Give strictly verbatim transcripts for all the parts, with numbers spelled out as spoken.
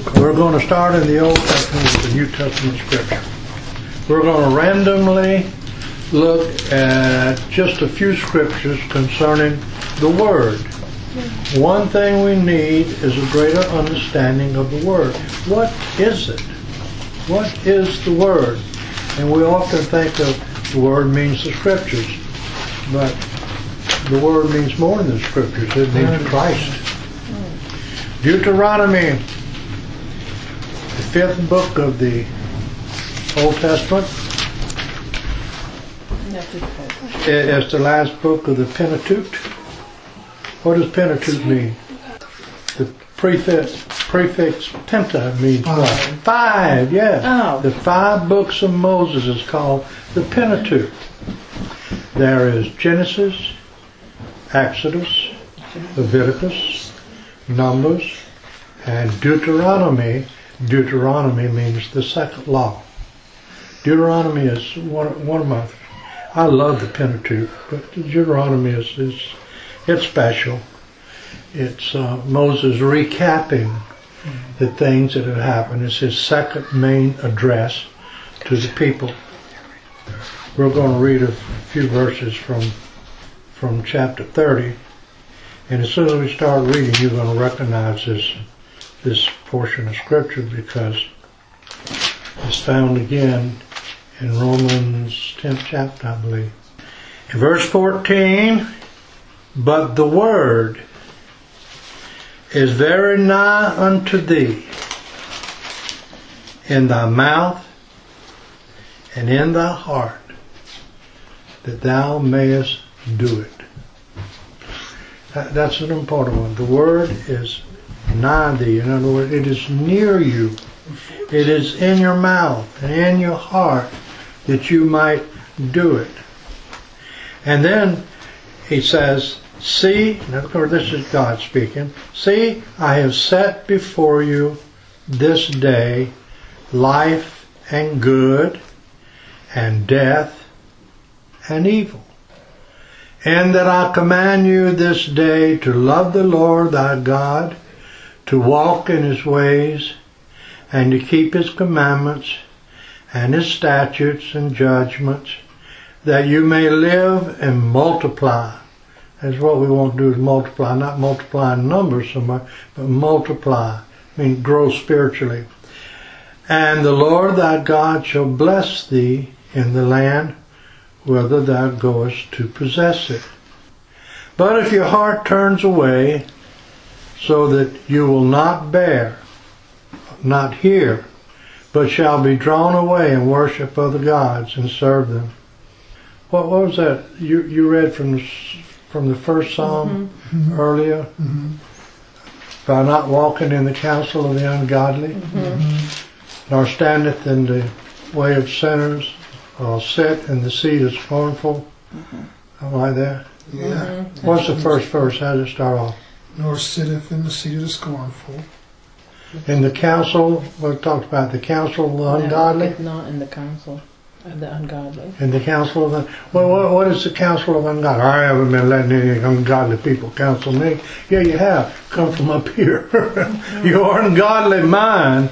We're going to start in the Old Testament with the New Testament Scripture. We're going to randomly look at just a few scriptures concerning the Word. One thing we need is a greater understanding of the Word. What is it? What is the Word? And we often think of the Word means the Scriptures, but the Word means more than the Scriptures. It means Christ. Deuteronomy, the fifth book of the Old Testament. It's the last book of the Pentateuch. What does Pentateuch mean? The prefix, prefix penta means what? Five, yeah. Oh. The five books of Moses is called the Pentateuch. There is Genesis, Exodus, Leviticus, Numbers, and Deuteronomy. Deuteronomy means the second law. Deuteronomy is one, one of my, I love the Pentateuch, but Deuteronomy is, is it's special. It's uh, Moses recapping the things that have happened. It's his second main address to the people. We're going to read a few verses from from chapter thirty, and as soon as we start reading, you're going to recognize this this portion of Scripture because it's found again in Romans tenth chapter, I believe. In verse fourteen, but the Word is very nigh unto thee, in thy mouth and in thy heart, that thou mayest do it. That, that's an important one. The Word is nigh thee. In other words, it is near you. It is in your mouth and in your heart that you might do it. And then he says, see, and of course this is God speaking, see, I have set before you this day life and good and death and evil. And that I command you this day to love the Lord thy God, to walk in his ways, and to keep his commandments and his statutes and judgments, that you may live and multiply. That's what we want to do, is multiply, not multiply in numbers so much, but multiply, I mean grow spiritually. And the Lord thy God shall bless thee in the land whither thou goest to possess it. But if your heart turns away, so that you will not bear, not hear, but shall be drawn away and worship other gods and serve them. What, what was that you you read from the, from the first psalm mm-hmm. earlier? Mm-hmm. By not walking in the counsel of the ungodly, mm-hmm. nor standeth in the way of sinners, or sit in the seat of scornful. Mm-hmm. Something like that. Yeah. Mm-hmm. What's the first verse? How does it start off? Nor sitteth in the seat of the scornful. In the council, we talked about the council of the ungodly. No, not in the council of the ungodly. In the council of the, well, what, what is the council of ungodly? I haven't been letting any ungodly people counsel me. Yeah, you have. Come from up here. Your ungodly mind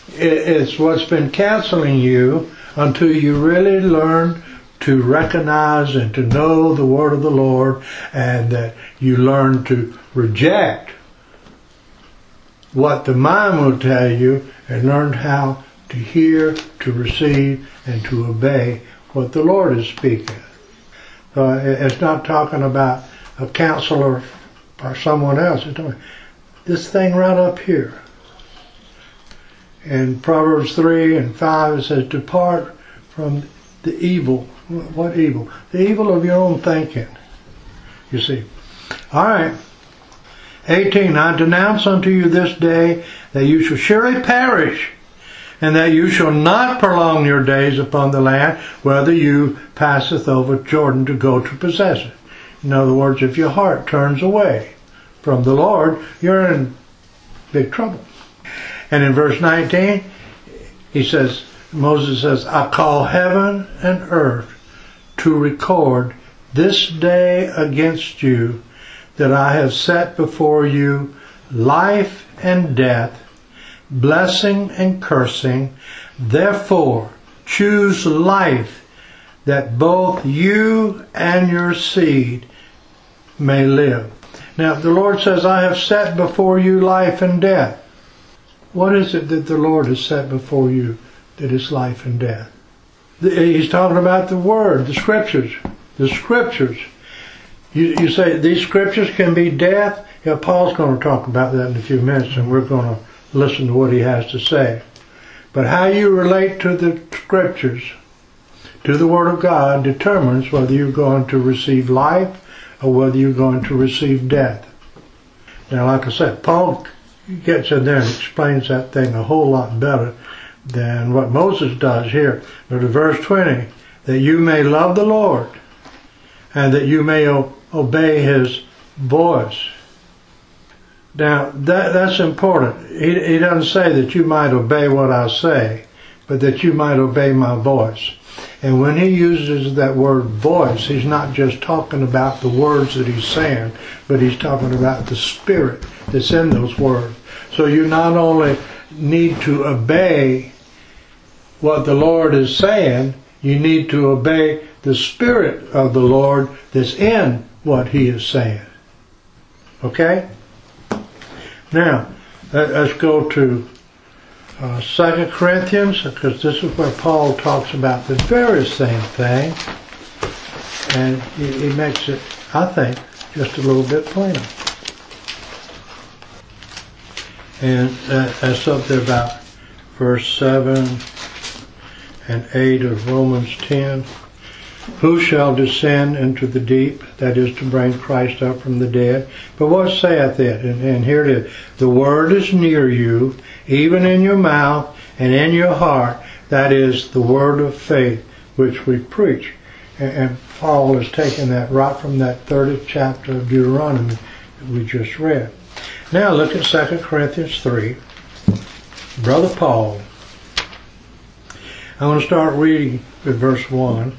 is what's been counseling you until you really learn to recognize and to know the word of the Lord, and that you learn to reject what the mind will tell you and learn how to hear, to receive, and to obey what the Lord is speaking. So it's not talking about a counselor or someone else. It's talking this thing right up here. In Proverbs three and five it says, depart from the evil. What evil? The evil of your own thinking. You see. Alright. eighteen. I denounce unto you this day that you shall surely perish, and that you shall not prolong your days upon the land, whether you passeth over Jordan to go to possess it. In other words, if your heart turns away from the Lord, you're in big trouble. And in verse nineteen, he says, Moses says, I call heaven and earth to record this day against you, that I have set before you life and death, blessing and cursing. Therefore, choose life, that both you and your seed may live. Now, the Lord says, I have set before you life and death. What is it that the Lord has set before you that is life and death? He's talking about the Word, the Scriptures. The Scriptures. You, you say these Scriptures can be death? Yeah, Paul's going to talk about that in a few minutes, and we're going to listen to what he has to say. But how you relate to the Scriptures, to the Word of God, determines whether you're going to receive life or whether you're going to receive death. Now, like I said, Paul gets in there and explains that thing a whole lot better than what Moses does here. But in verse twenty, that you may love the Lord and that you may o- obey His voice. Now, that, that's important. He, he doesn't say that you might obey what I say, but that you might obey my voice. And when he uses that word voice, he's not just talking about the words that he's saying, but he's talking about the spirit that's in those words. So you not only need to obey what the Lord is saying, you need to obey the spirit of the Lord that's in what he is saying. Okay? Now, let's go to uh, Second Corinthians, because this is where Paul talks about the very same thing, and he, he makes it, I think, just a little bit plainer. And uh, that's up there about verse seven and eight of Romans ten. Who shall descend into the deep, that is to bring Christ up from the dead? But what saith it? And, and here it is. The word is near you, even in your mouth and in your heart. That is the word of faith which we preach. And, and Paul is taking that right from that thirtieth chapter of Deuteronomy that we just read. Now look at Second Corinthians three. Brother Paul. I'm going to start reading with verse one.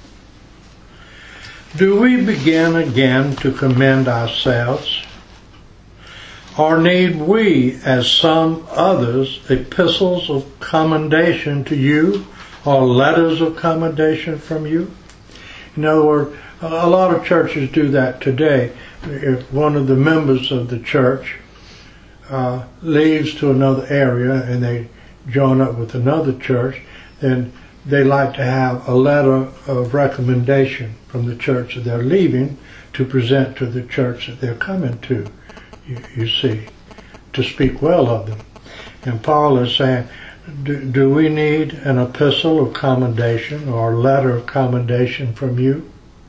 Do we begin again to commend ourselves? Or need we, as some others, epistles of commendation to you, or letters of commendation from you? In other words, a lot of churches do that today. If one of the members of the church uh, leaves to another area and they join up with another church, then they like to have a letter of recommendation from the church that they're leaving to present to the church that they're coming to, you, you see, to speak well of them. And Paul is saying, do, do we need an epistle of commendation or a letter of commendation from you?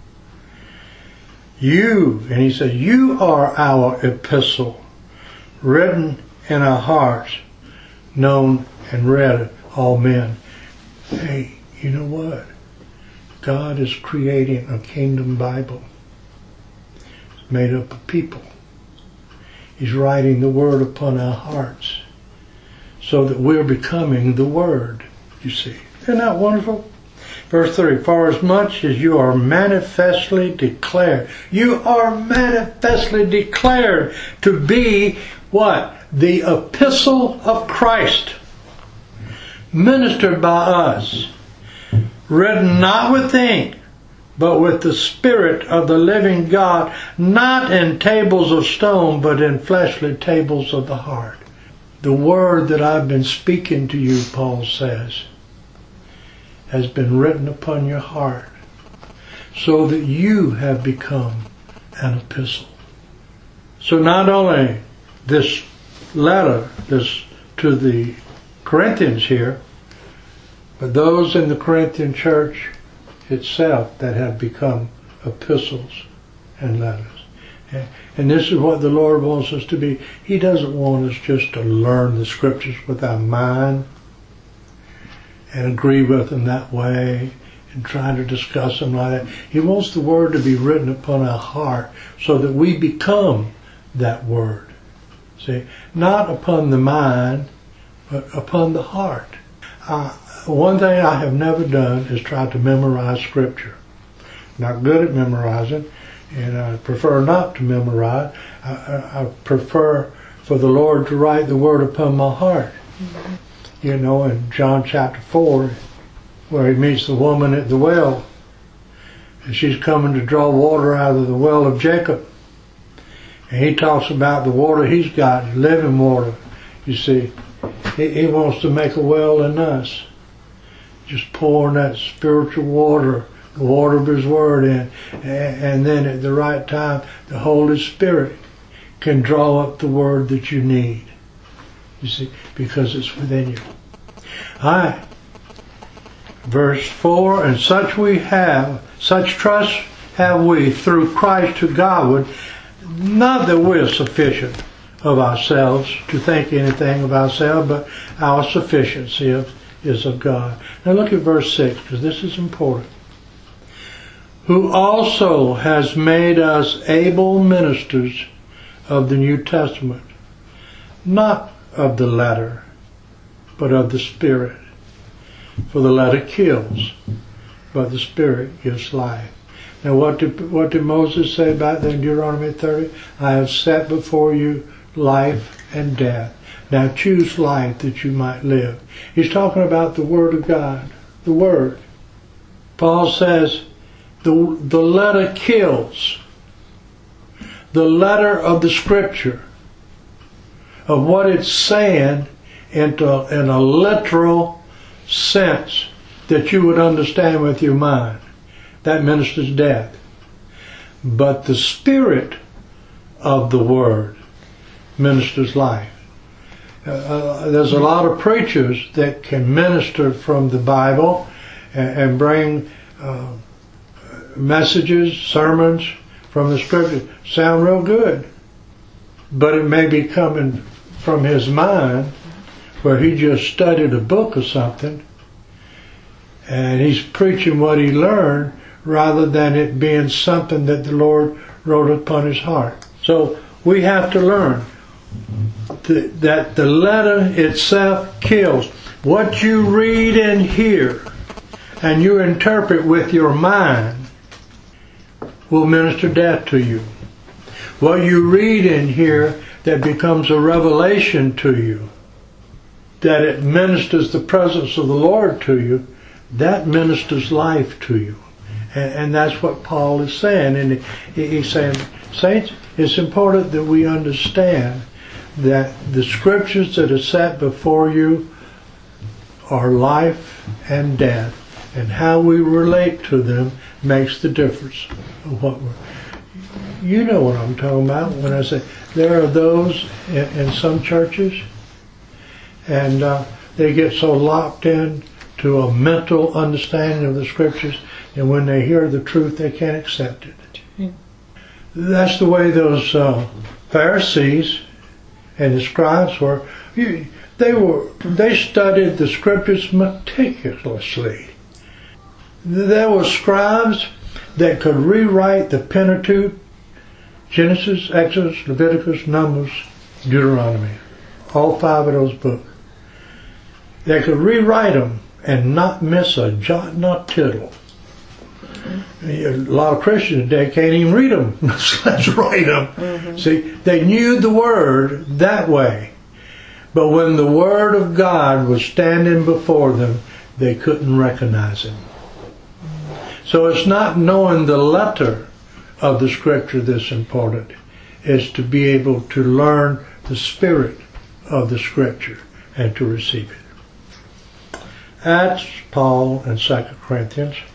You, and he says, you are our epistle, written in our hearts, known and read of all men. Hey, you know what? God is creating a kingdom Bible. It's made up of people. He's writing the Word upon our hearts so that we're becoming the Word, you see. Isn't that wonderful? Verse three, for as much as you are manifestly declared, you are manifestly declared to be what? The epistle of Christ. Ministered by us, written not with ink, but with the Spirit of the living God, not in tables of stone, but in fleshly tables of the heart. The word that I've been speaking to you, Paul says, has been written upon your heart, so that you have become an epistle. So not only this letter, this to the Corinthians here, but those in the Corinthian church itself that have become epistles and letters. And this is what the Lord wants us to be. He doesn't want us just to learn the Scriptures with our mind and agree with them that way and try to discuss them like that. He wants the Word to be written upon our heart so that we become that Word. See, not upon the mind, but upon the heart. Uh, one thing I have never done is try to memorize Scripture. Not good at memorizing, and I prefer not to memorize. I, I, I prefer for the Lord to write the Word upon my heart Mm-hmm. You know, in John chapter four, where he meets the woman at the well, and she's coming to draw water out of the well of Jacob. And he talks about the water he's got, living water. You see, he, he wants to make a well in us. Just pouring that spiritual water, the water of his word in. And, and then at the right time, the Holy Spirit can draw up the word that you need. You see, because it's within you. Alright. Verse four, and such we have, such trust have we through Christ to Godward, not that we're sufficient of ourselves to think anything of ourselves, but our sufficiency of, is of God. Now look at verse six, because this is important. Who also has made us able ministers of the New Testament, not of the letter, but of the Spirit. For the letter kills, but the Spirit gives life. Now what did, what did Moses say about that in Deuteronomy thirty? I have set before you life and death. Now choose life that you might live. He's talking about the Word of God. The Word. Paul says the, the letter kills. The letter of the Scripture, of what it's saying into, in a literal sense that you would understand with your mind. That ministers death. But the Spirit of the Word ministers life. Uh, there's a lot of preachers that can minister from the Bible and, and bring uh, messages, sermons from the Scripture. Sound real good. But it may be coming from his mind, where he just studied a book or something, and he's preaching what he learned, rather than it being something that the Lord wrote upon his heart. So we have to learn th- that the letter itself kills. What you read and hear and you interpret with your mind will minister death to you. What you read and hear that becomes a revelation to you, that it ministers the presence of the Lord to you, that ministers life to you. And, and that's what Paul is saying. And he, he's saying, saints, it's important that we understand that the Scriptures that are set before you are life and death. And how we relate to them makes the difference of what we're... You know what I'm talking about when I say there are those in, in some churches, and uh, they get so locked in to a mental understanding of the Scriptures, and when they hear the truth, they can't accept it. Mm. That's the way those uh, Pharisees and the scribes were. They were. They studied the Scriptures meticulously. There were scribes that could rewrite the Pentateuch, Genesis, Exodus, Leviticus, Numbers, Deuteronomy. All five of those books. They could rewrite them and not miss a jot nor tittle. A lot of Christians today can't even read them. Let's write them. Mm-hmm. See, they knew the Word that way. But when the Word of God was standing before them, they couldn't recognize Him. So it's not knowing the letter of the Scripture that's important. It's to be able to learn the spirit of the Scripture and to receive it. That's Paul in Second Corinthians.